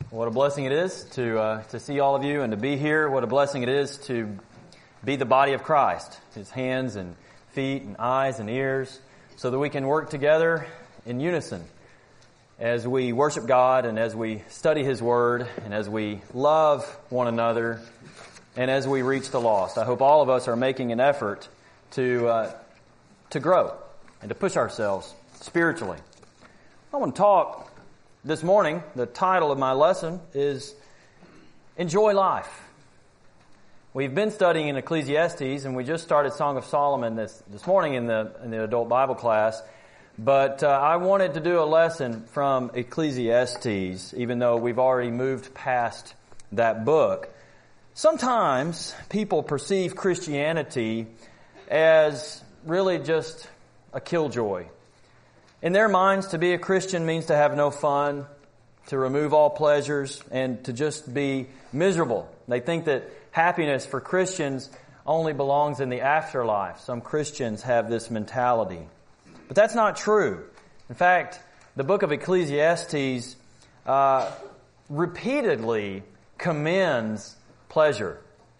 What a blessing it is to see all of you and to be here. What a blessing it is to be the body of Christ, His hands and feet and eyes and ears, so that we can work together in unison as we worship God and as we study His Word and as we love one another and as we reach the lost. I hope all of us are making an effort to grow and to push ourselves spiritually. I want to talk this morning. The title of my lesson is Enjoy Life. We've been studying in Ecclesiastes, and we just started Song of Solomon this morning in the adult Bible class. But I wanted to do a lesson from Ecclesiastes, even though we've already moved past that book. Sometimes people perceive Christianity as really just a killjoy. In their minds, to be a Christian means to have no fun, to remove all pleasures, and to just be miserable. They think that happiness for Christians only belongs in the afterlife. Some Christians have this mentality. But that's not true. In fact, the book of Ecclesiastes repeatedly commends pleasure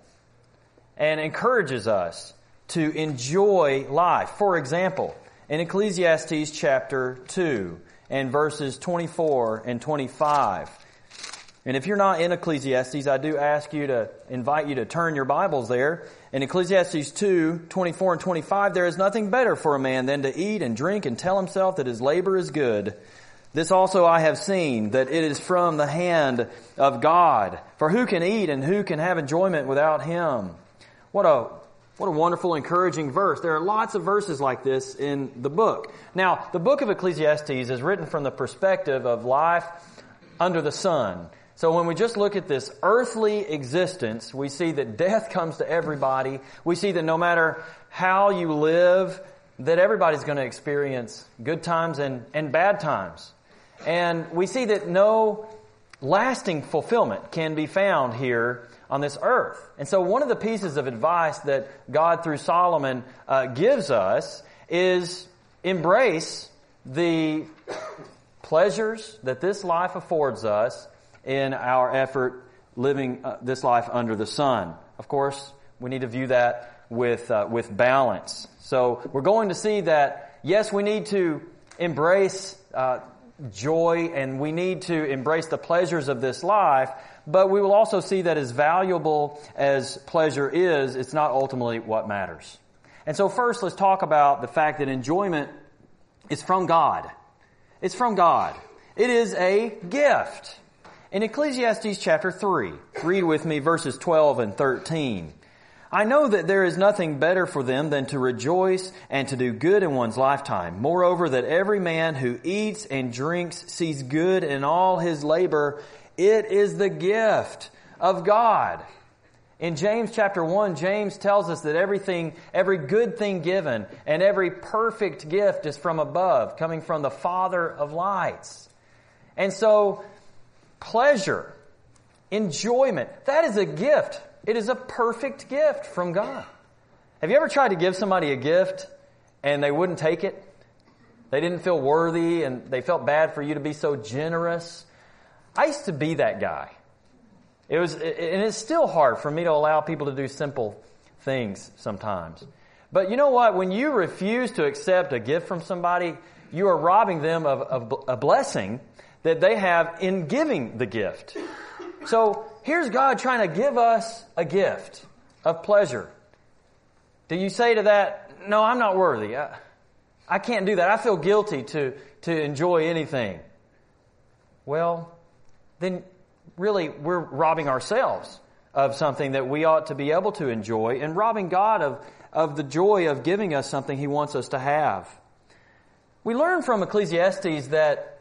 and encourages us to enjoy life. For example, in Ecclesiastes chapter 2 and verses 24 and 25. And if you're not in Ecclesiastes, I do invite you to turn your Bibles there. In Ecclesiastes 2, 24 and 25, there is nothing better for a man than to eat and drink and tell himself that his labor is good. This also I have seen, that it is from the hand of God. For who can eat and who can have enjoyment without Him? What a wonderful, encouraging verse. There are lots of verses like this in the book. Now, the book of Ecclesiastes is written from the perspective of life under the sun. So when we just look at this earthly existence, we see that death comes to everybody. We see that no matter how you live, that everybody's going to experience good times and bad times. And we see that no lasting fulfillment can be found here on this earth. And so one of the pieces of advice that God through Solomon gives us is embrace the pleasures that this life affords us in our effort living this life under the sun. Of course, we need to view that with balance. So we're going to see that, yes, we need to embrace joy and we need to embrace the pleasures of this life, but we will also see that as valuable as pleasure is, it's not ultimately what matters. And so first, let's talk about the fact that enjoyment is from God. It's from God. It is a gift. In Ecclesiastes chapter 3, read with me verses 12 and 13. I know that there is nothing better for them than to rejoice and to do good in one's lifetime. Moreover, that every man who eats and drinks sees good in all his labor. It is the gift of God. In James chapter 1, James tells us that every good thing given and every perfect gift is from above, coming from the Father of lights. And so, pleasure, enjoyment, that is a gift. It is a perfect gift from God. Have you ever tried to give somebody a gift and they wouldn't take it? They didn't feel worthy and they felt bad for you to be so generous. I used to be that guy. And it's still hard for me to allow people to do simple things sometimes. But you know what? When you refuse to accept a gift from somebody, you are robbing them of a blessing that they have in giving the gift. So here's God trying to give us a gift of pleasure. Do you say to that, no, I'm not worthy. I can't do that. I feel guilty to enjoy anything. Well, then really we're robbing ourselves of something that we ought to be able to enjoy and robbing God of the joy of giving us something He wants us to have. We learn from Ecclesiastes that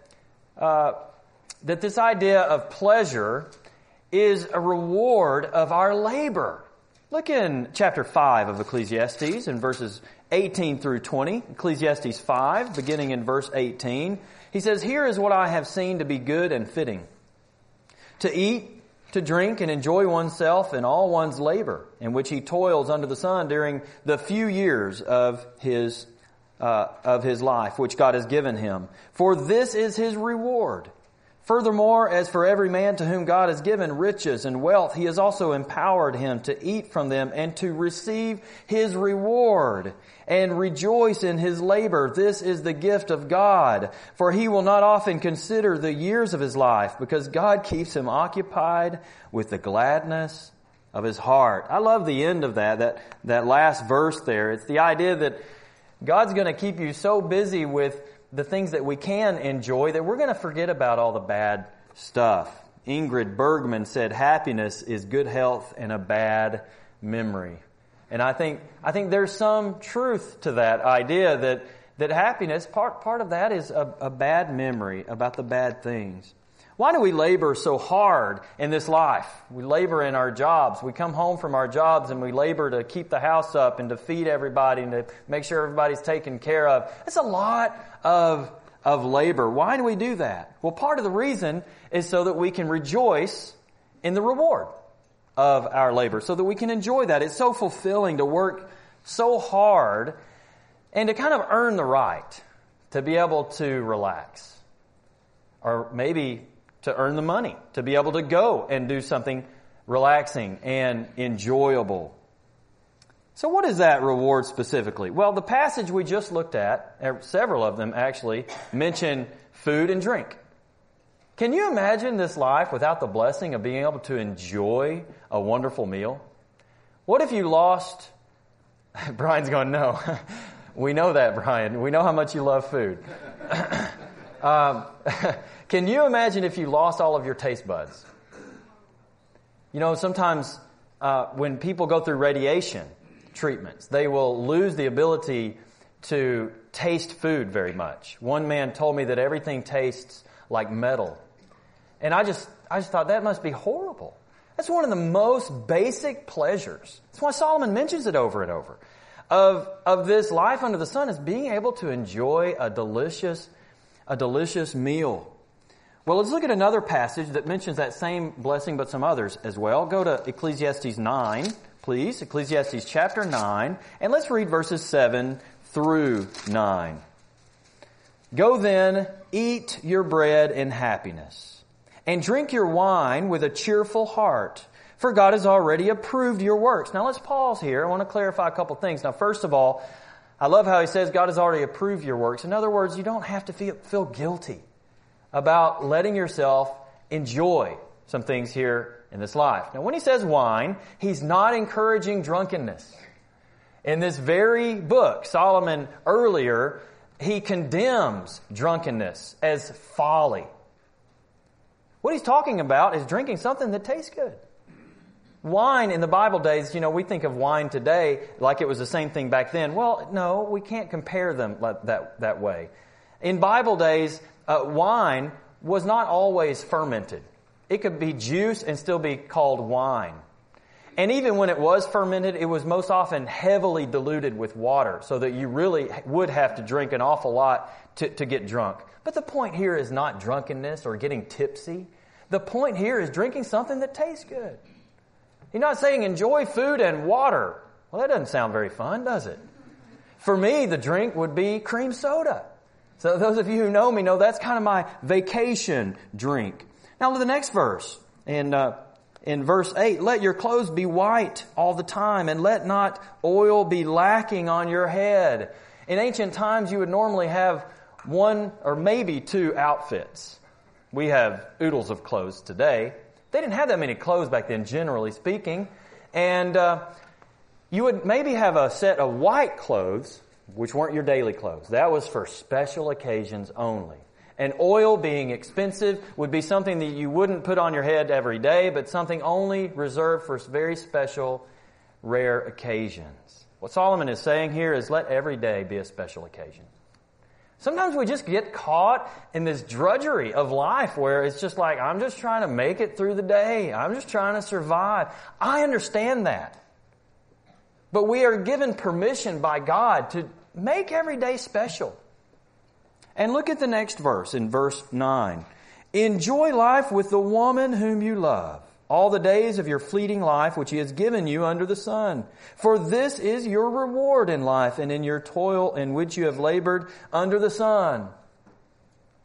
this idea of pleasure is a reward of our labor. Look in chapter 5 of Ecclesiastes in verses 18 through 20. Ecclesiastes 5, beginning in verse 18. He says, "Here is what I have seen to be good and fitting. To eat, to drink, and enjoy oneself in all one's labor, in which he toils under the sun during the few years of his life, which God has given him. For this is his reward. Furthermore, as for every man to whom God has given riches and wealth, He has also empowered him to eat from them and to receive his reward and rejoice in his labor. This is the gift of God. For he will not often consider the years of his life, because God keeps him occupied with the gladness of his heart. I love the end of that last verse there. It's the idea that God's going to keep you so busy with the things that we can enjoy that we're going to forget about all the bad stuff. Ingrid Bergman said, happiness is good health and a bad memory. And I think there's some truth to that idea that happiness, part of that is a bad memory about the bad things. Why do we labor so hard in this life? We labor in our jobs. We come home from our jobs and we labor to keep the house up and to feed everybody and to make sure everybody's taken care of. It's a lot of labor. Why do we do that? Well, part of the reason is so that we can rejoice in the reward of our labor, so that we can enjoy that. It's so fulfilling to work so hard and to kind of earn the right to be able to relax. Or maybe to earn the money, to be able to go and do something relaxing and enjoyable. So what is that reward specifically? Well, the passage we just looked at, several of them actually, mention food and drink. Can you imagine this life without the blessing of being able to enjoy a wonderful meal? What if you lost... Brian's going, no. We know that, Brian. We know how much you love food. Can you imagine if you lost all of your taste buds? You know, sometimes when people go through radiation treatments, they will lose the ability to taste food very much. One man told me that everything tastes like metal. And I just thought that must be horrible. That's one of the most basic pleasures. That's why Solomon mentions it over and over. Of this life under the sun is being able to enjoy a delicious meal. Well, let's look at another passage that mentions that same blessing, but some others as well. Go to Ecclesiastes 9, please. Ecclesiastes chapter 9, and let's read verses 7 through 9. Go then, eat your bread in happiness, and drink your wine with a cheerful heart, for God has already approved your works. Now let's pause here. I want to clarify a couple things. Now, first of all, I love how he says God has already approved your works. In other words, you don't have to feel guilty about letting yourself enjoy some things here in this life. Now, when he says wine, he's not encouraging drunkenness. In this very book, Solomon earlier, he condemns drunkenness as folly. What he's talking about is drinking something that tastes good. Wine in the Bible days, you know, we think of wine today like it was the same thing back then. Well, no, we can't compare them that way. In Bible days, wine was not always fermented. It could be juice and still be called wine. And even when it was fermented, it was most often heavily diluted with water, so that you really would have to drink an awful lot to get drunk. But the point here is not drunkenness or getting tipsy. The point here is drinking something that tastes good. He's not saying enjoy food and water. Well, that doesn't sound very fun, does it? For me, the drink would be cream soda. So those of you who know me know that's kind of my vacation drink. Now to the next verse. In verse 8, let your clothes be white all the time, and let not oil be lacking on your head. In ancient times, you would normally have one or maybe two outfits. We have oodles of clothes today. They didn't have that many clothes back then, generally speaking. And you would maybe have a set of white clothes, which weren't your daily clothes. That was for special occasions only. And oil, being expensive, would be something that you wouldn't put on your head every day, but something only reserved for very special, rare occasions. What Solomon is saying here is let every day be a special occasion. Sometimes we just get caught in this drudgery of life where it's just like, I'm just trying to make it through the day. I'm just trying to survive. I understand that. But we are given permission by God to make every day special. And look at the next verse, in verse 9. Enjoy life with the woman whom you love, all the days of your fleeting life which He has given you under the sun. For this is your reward in life and in your toil in which you have labored under the sun.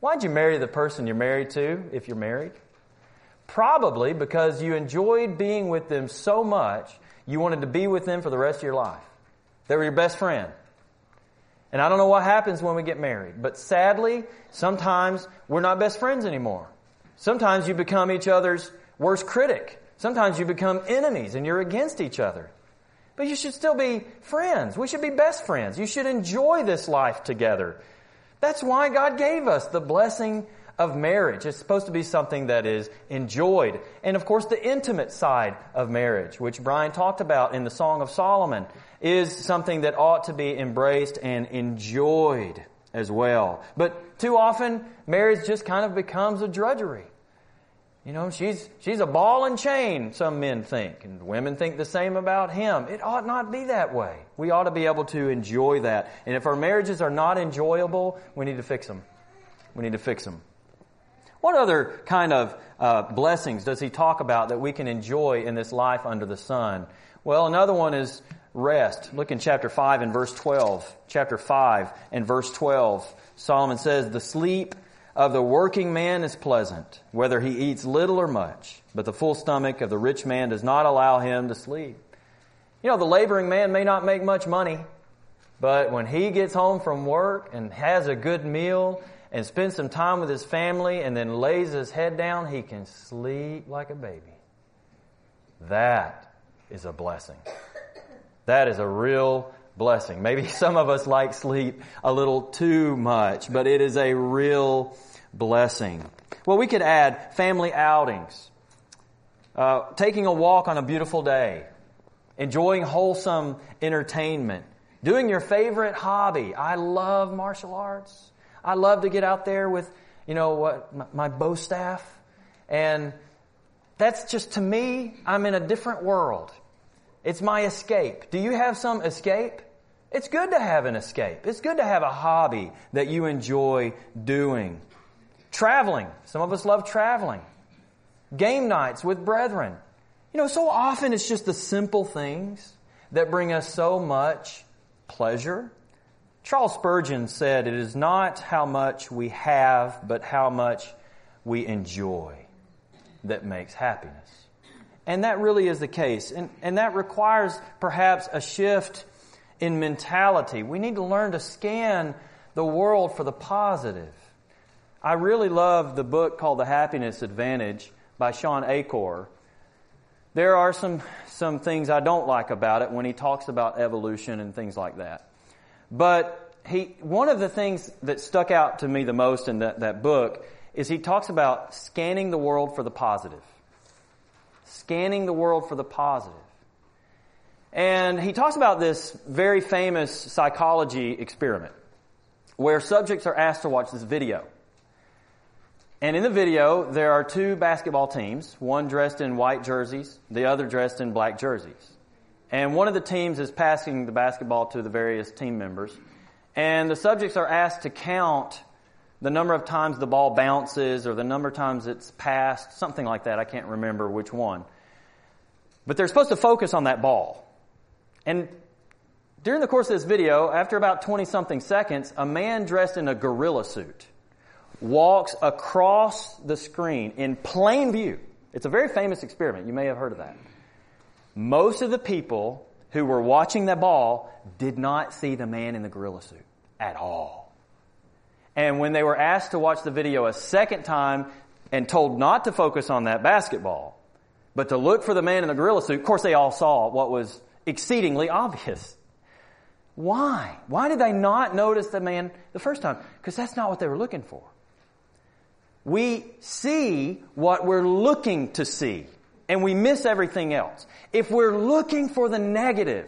Why'd you marry the person you're married to if you're married? Probably because you enjoyed being with them so much, you wanted to be with them for the rest of your life. They were your best friend. And I don't know what happens when we get married, but sadly, sometimes we're not best friends anymore. Sometimes you become each other's worst critic. Sometimes you become enemies and you're against each other. But you should still be friends. We should be best friends. You should enjoy this life together. That's why God gave us the blessing of marriage. It's supposed to be something that is enjoyed. And of course, the intimate side of marriage, which Brian talked about in the Song of Solomon, is something that ought to be embraced and enjoyed as well. But too often, marriage just kind of becomes a drudgery. You know, she's a ball and chain, some men think, and women think the same about him. It ought not be that way. We ought to be able to enjoy that. And if our marriages are not enjoyable, we need to fix them. We need to fix them. What other kind of blessings does he talk about that we can enjoy in this life under the sun? Well, another one is rest. Look in chapter 5 and verse 12. Chapter 5 and verse 12. Solomon says, "The sleep of the working man is pleasant, whether he eats little or much, but the full stomach of the rich man does not allow him to sleep." You know, the laboring man may not make much money, but when he gets home from work and has a good meal and spends some time with his family and then lays his head down, he can sleep like a baby. That is a blessing. That is a real blessing. Maybe some of us like sleep a little too much, but it is a real blessing. Well, we could add family outings, taking a walk on a beautiful day, enjoying wholesome entertainment, doing your favorite hobby. I love martial arts. I love to get out there with, my bow staff. And that's just, to me, I'm in a different world. It's my escape. Do you have some escape? It's good to have an escape. It's good to have a hobby that you enjoy doing. Traveling. Some of us love traveling. Game nights with brethren. So often it's just the simple things that bring us so much pleasure. Charles Spurgeon said, "It is not how much we have, but how much we enjoy that makes happiness." And that really is the case. And that requires perhaps a shift in mentality. We need to learn to scan the world for the positive. I really love the book called The Happiness Advantage by Sean Achor. There are some things I don't like about it when he talks about evolution and things like that. But one of the things that stuck out to me the most in that book is he talks about scanning the world for the positive. Scanning the world for the positive. And he talks about this very famous psychology experiment where subjects are asked to watch this video. And in the video, there are two basketball teams, one dressed in white jerseys, the other dressed in black jerseys. And one of the teams is passing the basketball to the various team members. And the subjects are asked to count the number of times the ball bounces or the number of times it's passed, something like that. I can't remember which one. But they're supposed to focus on that ball. And during the course of this video, after about 20-something seconds, a man dressed in a gorilla suit walks across the screen in plain view. It's a very famous experiment. You may have heard of that. Most of the people who were watching that ball did not see the man in the gorilla suit at all. And when they were asked to watch the video a second time and told not to focus on that basketball, but to look for the man in the gorilla suit, of course they all saw what was exceedingly obvious. Why? Why did they not notice the man the first time? Because that's not what they were looking for. We see what we're looking to see, and we miss everything else. If we're looking for the negative,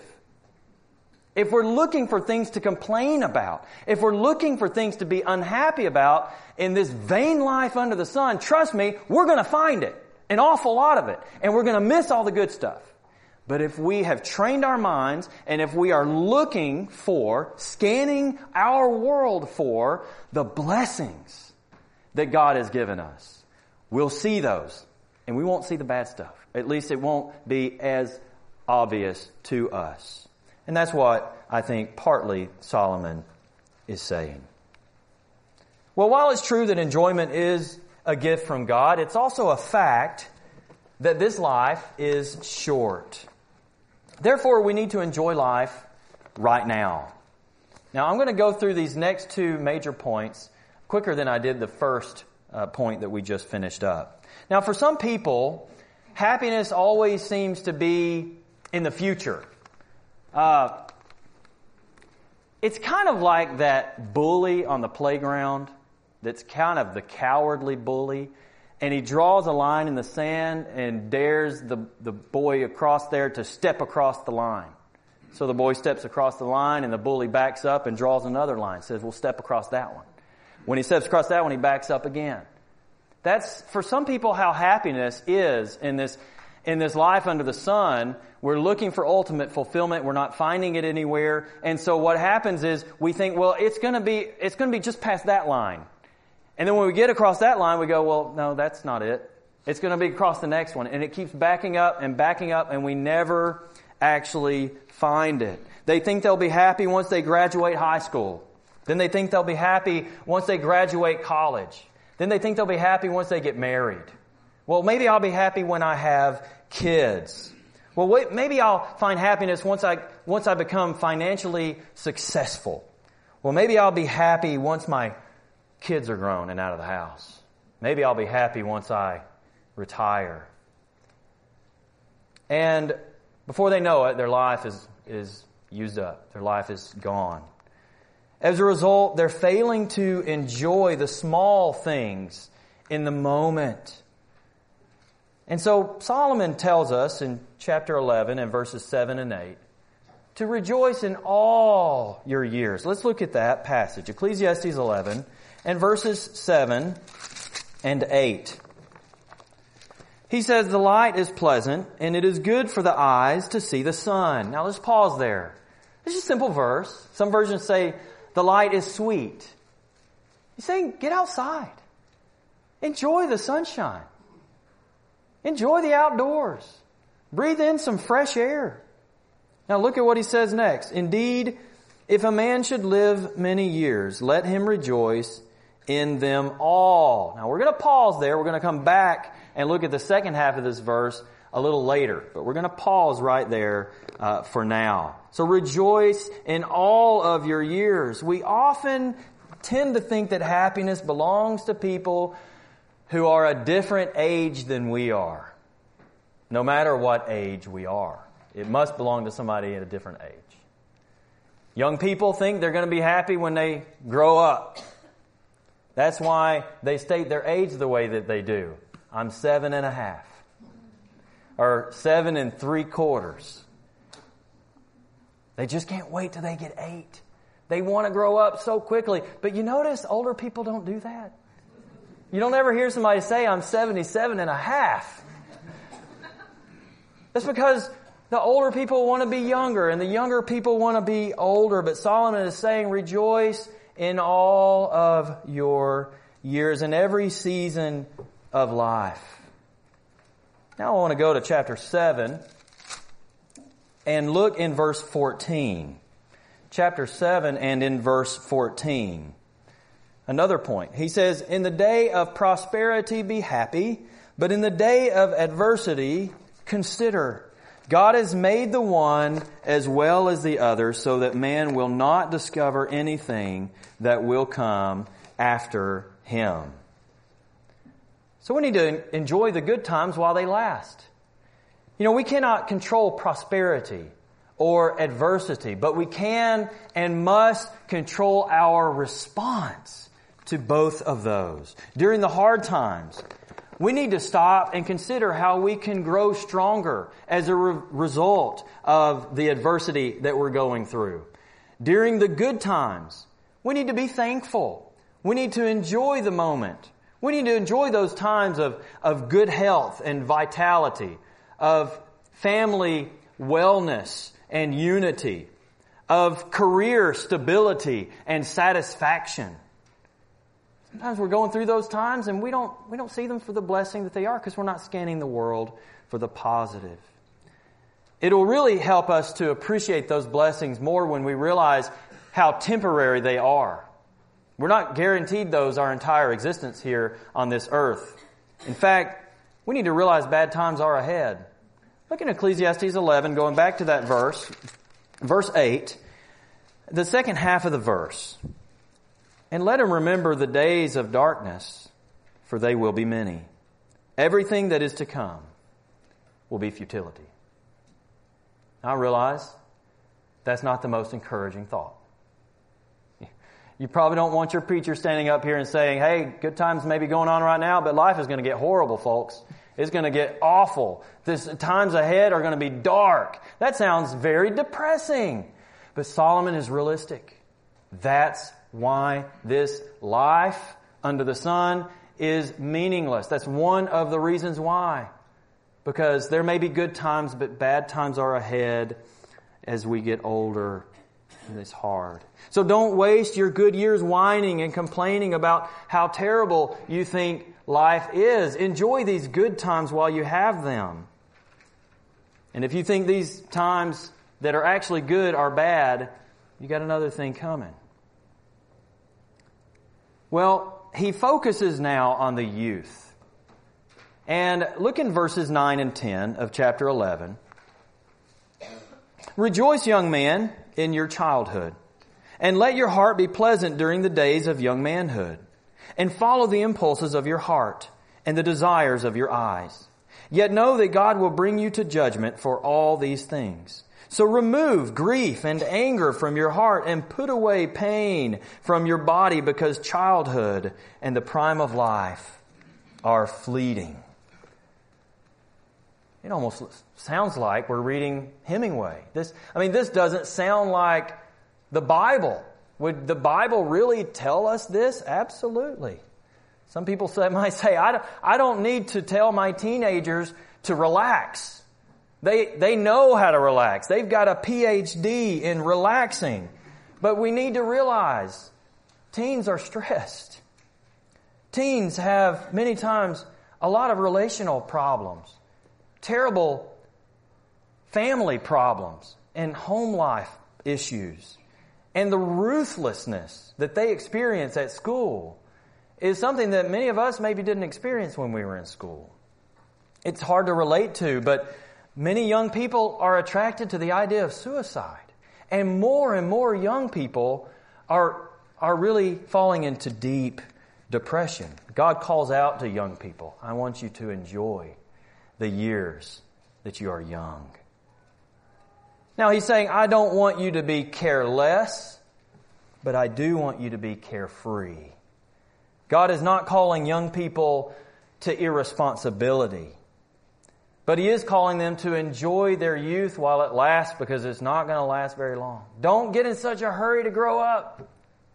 if we're looking for things to complain about, if we're looking for things to be unhappy about in this vain life under the sun, trust me, we're going to find it, an awful lot of it, and we're going to miss all the good stuff. But if we have trained our minds, and if we are looking for, scanning our world for the blessings that God has given us, we'll see those, and we won't see the bad stuff. At least it won't be as obvious to us. And that's what I think partly Solomon is saying. Well, while it's true that enjoyment is a gift from God, it's also a fact that this life is short. Therefore, we need to enjoy life right now. Now, I'm going to go through these next two major points quicker than I did the first point that we just finished up. Now, for some people, happiness always seems to be in the future. It's kind of like that bully on the playground that's kind of the cowardly bully, and he draws a line in the sand and dares the boy across there to step across the line. So the boy steps across the line, and the bully backs up and draws another line, says, we'll step across that one. When he steps across that one, he backs up again. That's, for some people, how happiness is in this life under the sun. We're looking for ultimate fulfillment. We're not finding it anywhere. And so what happens is we think, well, it's going to be just past that line. And then when we get across that line, we go, well, no, that's not it. It's going to be across the next one. And it keeps backing up, and we never actually find it. They think they'll be happy once they graduate high school. Then they think they'll be happy once they graduate college. Then they think they'll be happy once they get married. Well, maybe I'll be happy when I have kids. Well, wait, maybe I'll find happiness once I become financially successful. Well, maybe I'll be happy once my kids are grown and out of the house. Maybe I'll be happy once I retire. And before they know it, their life is used up. Their life is gone. As a result, they're failing to enjoy the small things in the moment. And so Solomon tells us in chapter 11 and verses 7 and 8 to rejoice in all your years. Let's look at that passage. Ecclesiastes 11 and verses 7 and 8. He says, the light is pleasant, and it is good for the eyes to see the sun. Now let's pause there. It's just a simple verse. Some versions say, the light is sweet. He's saying, get outside. Enjoy the sunshine. Enjoy the outdoors. Breathe in some fresh air. Now look at what he says next. Indeed, if a man should live many years, let him rejoice in them all. Now we're going to pause there. We're going to come back and look at the second half of this verse a little later. But we're going to pause right there for now. So rejoice in all of your years. We often tend to think that happiness belongs to people who are a different age than we are. No matter what age we are. It must belong to somebody at a different age. Young people think they're going to be happy when they grow up. That's why they state their age the way that they do. I'm 7.5. Or 7 3/4. They just can't wait till they get 8. They want to grow up so quickly. But you notice older people don't do that. You don't ever hear somebody say, I'm 77.5. That's because the older people want to be younger and the younger people want to be older. But Solomon is saying, rejoice in all of your years, in every season of life. Now I want to go to chapter 7 and look in verse 14. Chapter 7 and in verse 14. Another point. He says, in the day of prosperity be happy, but in the day of adversity consider. God has made the one as well as the other so that man will not discover anything that will come after him. So we need to enjoy the good times while they last. You know, we cannot control prosperity or adversity, but we can and must control our response to both of those. During the hard times, we need to stop and consider how we can grow stronger as a result of the adversity that we're going through. During the good times, we need to be thankful. We need to enjoy the moment. We need to enjoy those times of good health and vitality, of family wellness and unity, of career stability and satisfaction. Sometimes we're going through those times and we don't see them for the blessing that they are because we're not scanning the world for the positive. It will really help us to appreciate those blessings more when we realize how temporary they are. We're not guaranteed those our entire existence here on this earth. In fact, we need to realize bad times are ahead. Look in Ecclesiastes 11, going back to that verse 8, the second half of the verse. And let him remember the days of darkness, for they will be many. Everything that is to come will be futility. I realize that's not the most encouraging thought. You probably don't want your preacher standing up here and saying, hey, good times may be going on right now, but life is going to get horrible, folks. It's going to get awful. The times ahead are going to be dark. That sounds very depressing. But Solomon is realistic. That's why this life under the sun is meaningless. That's one of the reasons why. Because there may be good times, but bad times are ahead as we get older. And it's hard. So don't waste your good years whining and complaining about how terrible you think life is. Enjoy these good times while you have them. And if you think these times that are actually good are bad, you got another thing coming. Well, he focuses now on the youth. And look in verses 9 and 10 of chapter 11. Rejoice, young man, in your childhood, and let your heart be pleasant during the days of young manhood, and follow the impulses of your heart and the desires of your eyes. Yet know that God will bring you to judgment for all these things. So remove grief and anger from your heart and put away pain from your body, because childhood and the prime of life are fleeting. It almost sounds like we're reading Hemingway. This doesn't sound like the Bible. Would the Bible really tell us this? Absolutely. Some people might say, I don't need to tell my teenagers to relax. They know how to relax. They've got a PhD in relaxing. But we need to realize teens are stressed. Teens have many times a lot of relational problems, terrible family problems, and home life issues. And the ruthlessness that they experience at school is something that many of us maybe didn't experience when we were in school. It's hard to relate to, but many young people are attracted to the idea of suicide. And more young people are really falling into deep depression. God calls out to young people, I want you to enjoy the years that you are young. Now He's saying, I don't want you to be careless, but I do want you to be carefree. God is not calling young people to irresponsibility, but He is calling them to enjoy their youth while it lasts, because it's not going to last very long. Don't get in such a hurry to grow up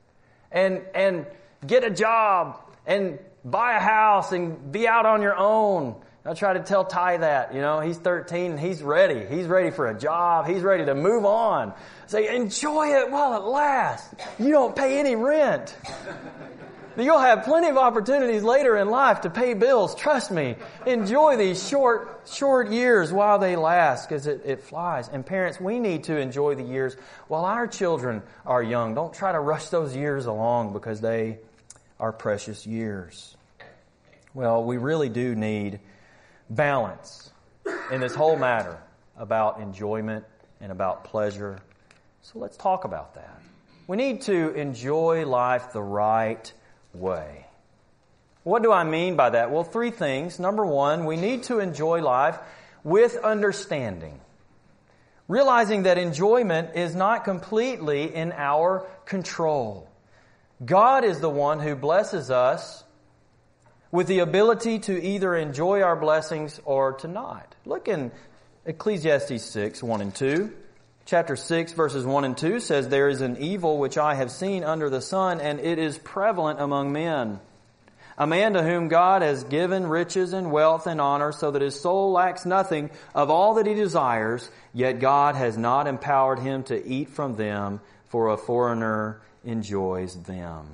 and get a job and buy a house and be out on your own. I try to tell Ty that, he's 13 and he's ready. He's ready for a job. He's ready to move on. Say, enjoy it while it lasts. You don't pay any rent. You'll have plenty of opportunities later in life to pay bills. Trust me. Enjoy these short years while they last, because it flies. And parents, we need to enjoy the years while our children are young. Don't try to rush those years along, because they are precious years. Well, we really do need balance in this whole matter about enjoyment and about pleasure. So let's talk about that. We need to enjoy life the right way. What do I mean by that? Well, 3 things. Number 1, we need to enjoy life with understanding. Realizing that enjoyment is not completely in our control. God is the one who blesses us with the ability to either enjoy our blessings or to not. Look in Ecclesiastes 6, 1 and 2. Chapter 6, verses 1 and 2 says, there is an evil which I have seen under the sun, and it is prevalent among men. A man to whom God has given riches and wealth and honor, so that his soul lacks nothing of all that he desires, yet God has not empowered him to eat from them, for a foreigner enjoys them.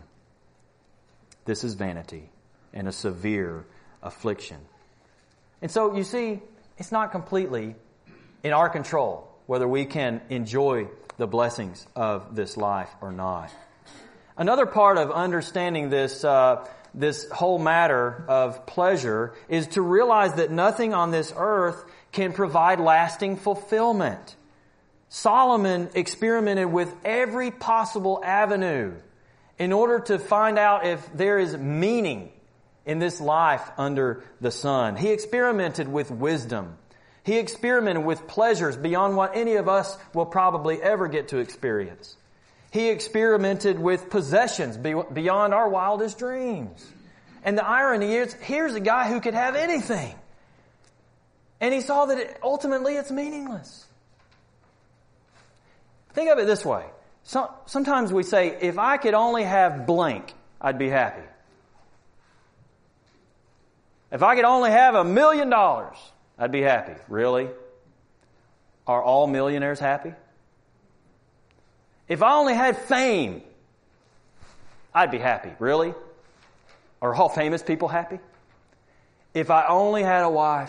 This is vanity and a severe affliction. And so, you see, it's not completely in our control whether we can enjoy the blessings of this life or not. Another part of understanding this whole matter of pleasure is to realize that nothing on this earth can provide lasting fulfillment. Solomon experimented with every possible avenue in order to find out if there is meaning in this life under the sun. He experimented with wisdom. He experimented with pleasures beyond what any of us will probably ever get to experience. He experimented with possessions beyond our wildest dreams. And the irony is, here's a guy who could have anything. And he saw that ultimately it's meaningless. Think of it this way. Sometimes we say, if I could only have blank, I'd be happy. If I could only have $1 million, I'd be happy. Really? Are all millionaires happy? If I only had fame, I'd be happy. Really? Are all famous people happy? If I only had a wife,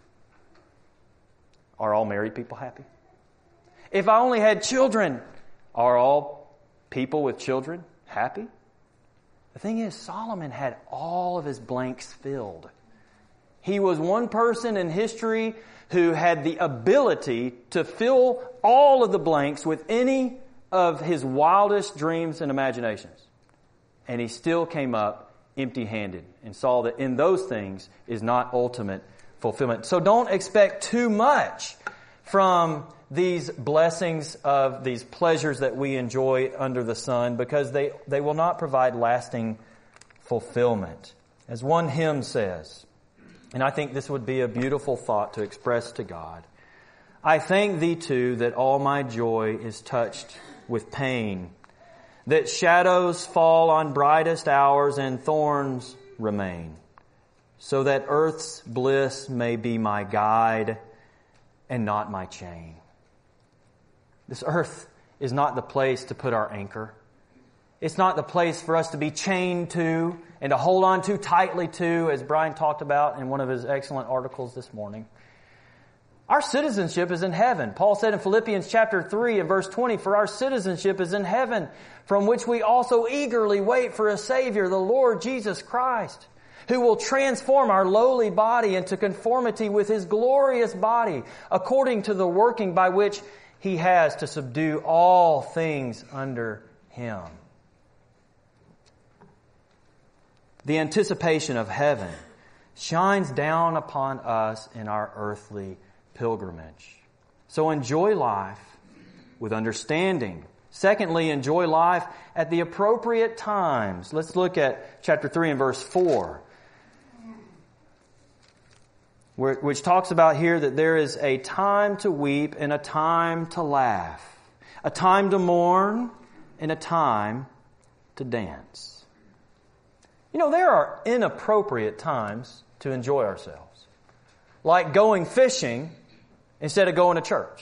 are all married people happy? If I only had children, are all people with children happy? The thing is, Solomon had all of his blanks filled. He was one person in history who had the ability to fill all of the blanks with any of his wildest dreams and imaginations. And he still came up empty-handed and saw that in those things is not ultimate fulfillment. So don't expect too much from these blessings of these pleasures that we enjoy under the sun, because they will not provide lasting fulfillment. As one hymn says, and I think this would be a beautiful thought to express to God, I thank Thee too that all my joy is touched with pain, that shadows fall on brightest hours and thorns remain, so that earth's bliss may be my guide and not my chain. This earth is not the place to put our anchor. It's not the place for us to be chained to and to hold on too tightly to, as Brian talked about in one of his excellent articles this morning. Our citizenship is in heaven. Paul said in Philippians chapter 3 and verse 20, "For our citizenship is in heaven, from which we also eagerly wait for a Savior, the Lord Jesus Christ, who will transform our lowly body into conformity with His glorious body, according to the working by which He has to subdue all things under Him." The anticipation of heaven shines down upon us in our earthly pilgrimage. So enjoy life with understanding. Secondly, enjoy life at the appropriate times. Let's look at chapter 3 and verse 4, which talks about here that there is a time to weep and a time to laugh, a time to mourn and a time to dance. You know, there are inappropriate times to enjoy ourselves, like going fishing instead of going to church.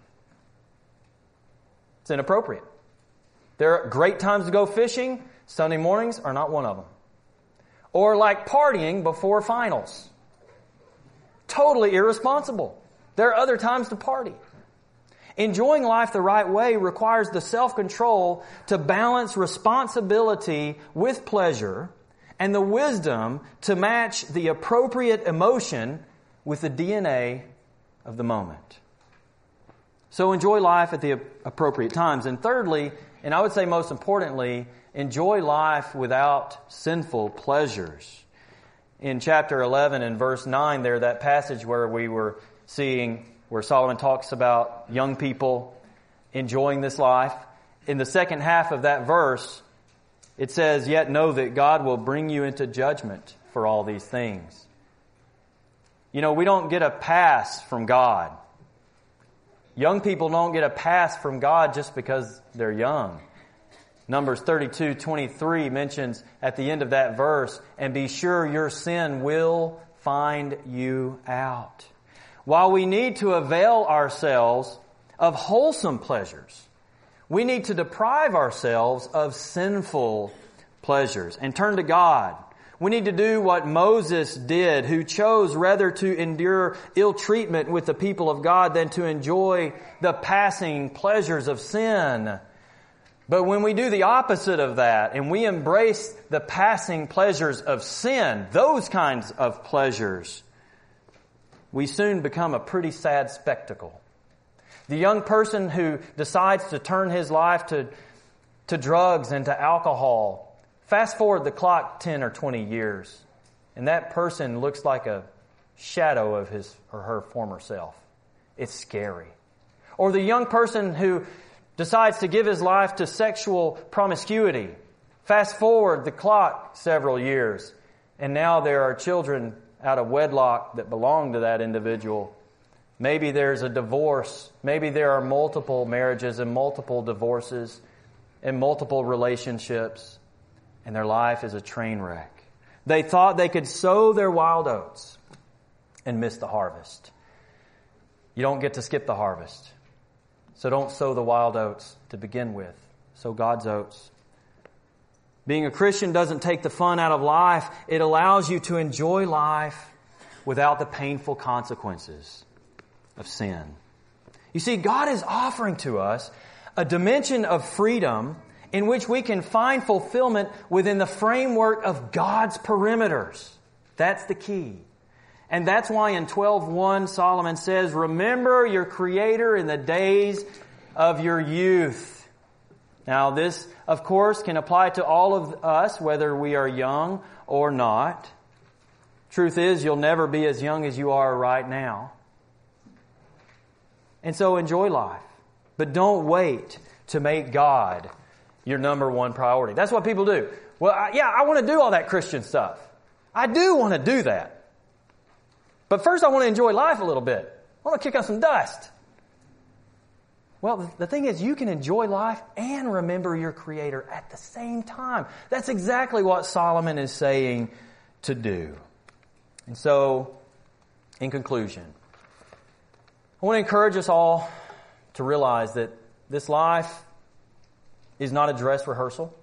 It's inappropriate. There are great times to go fishing. Sunday mornings are not one of them. Or like partying before finals. Totally irresponsible. There are other times to party. Enjoying life the right way requires the self-control to balance responsibility with pleasure and the wisdom to match the appropriate emotion with the DNA of the moment. So enjoy life at the appropriate times. And thirdly, and I would say most importantly, enjoy life without sinful pleasures. In chapter 11 and verse 9 there, that passage where we were seeing, where Solomon talks about young people enjoying this life, in the second half of that verse, it says, "Yet know that God will bring you into judgment for all these things." You know, we don't get a pass from God. Young people don't get a pass from God just because they're young. Numbers 32:23 mentions at the end of that verse, "And be sure your sin will find you out." While we need to avail ourselves of wholesome pleasures, we need to deprive ourselves of sinful pleasures and turn to God. We need to do what Moses did, who chose rather to endure ill treatment with the people of God than to enjoy the passing pleasures of sin. But when we do the opposite of that and we embrace the passing pleasures of sin, those kinds of pleasures, we soon become a pretty sad spectacle. The young person who decides to turn his life to drugs and to alcohol, fast forward the clock 10 or 20 years, and that person looks like a shadow of his or her former self. It's scary. Or the young person who decides to give his life to sexual promiscuity. Fast forward the clock several years, and now there are children out of wedlock that belong to that individual. Maybe there's a divorce. Maybe there are multiple marriages and multiple divorces and multiple relationships, and their life is a train wreck. They thought they could sow their wild oats and miss the harvest. You don't get to skip the harvest. So don't sow the wild oats to begin with. Sow God's oats. Being a Christian doesn't take the fun out of life. It allows you to enjoy life without the painful consequences of sin. You see, God is offering to us a dimension of freedom in which we can find fulfillment within the framework of God's perimeters. That's the key. And that's why in 12:1 Solomon says, remember your Creator in the days of your youth. Now this, of course, can apply to all of us, whether we are young or not. Truth is, you'll never be as young as you are right now. And so enjoy life. But don't wait to make God your number one priority. That's what people do. Well, I want to do all that Christian stuff. I do want to do that. But first I want to enjoy life a little bit. I want to kick up some dust. Well, the thing is, you can enjoy life and remember your Creator at the same time. That's exactly what Solomon is saying to do. And so, in conclusion, I want to encourage us all to realize that this life is not a dress rehearsal.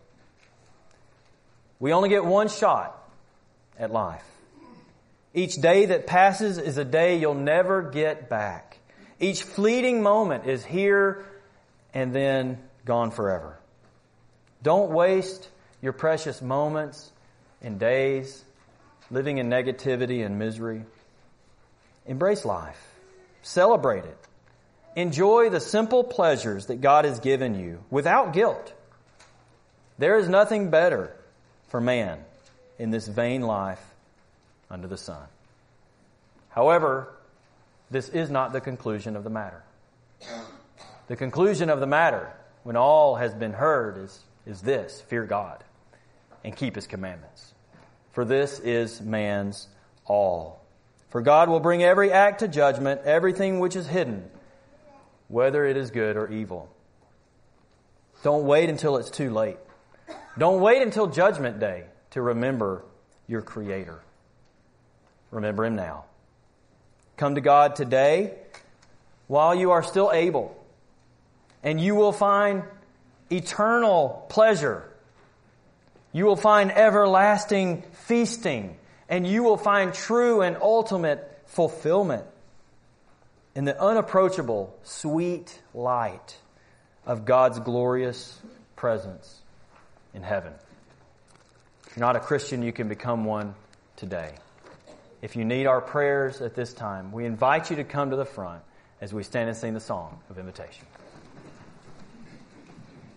We only get one shot at life. Each day that passes is a day you'll never get back. Each fleeting moment is here and then gone forever. Don't waste your precious moments and days living in negativity and misery. Embrace life. Celebrate it. Enjoy the simple pleasures that God has given you without guilt. There is nothing better for man in this vain life under the sun. However, this is not the conclusion of the matter. The conclusion of the matter, when all has been heard, is this: fear God and keep His commandments. For this is man's all. For God will bring every act to judgment, everything which is hidden, whether it is good or evil. Don't wait until it's too late. Don't wait until Judgment Day to remember your Creator. Remember Him now. Come to God today while you are still able, and you will find eternal pleasure. You will find everlasting feasting, and you will find true and ultimate fulfillment in the unapproachable, sweet light of God's glorious presence in heaven. If you're not a Christian, you can become one today. If you need our prayers at this time, we invite you to come to the front as we stand and sing the song of invitation.